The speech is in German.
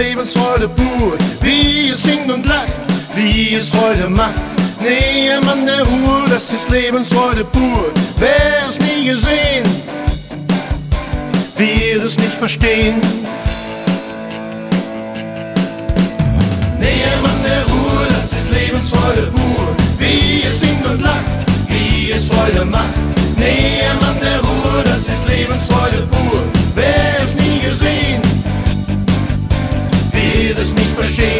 Lebensfreude pur. Wie es singt und lacht, wie es Freude macht. Nähe an der Ruhe, das ist Lebensfreude pur. Wer es nie gesehen, wird es nicht verstehen. Nähe an der Ruhe, das ist Lebensfreude pur. Wie es singt und lacht, wie es Freude macht. Nähe an der Ruhe, das ist Lebensfreude pur. Wer es nie gesehen, wird es nicht verstehen.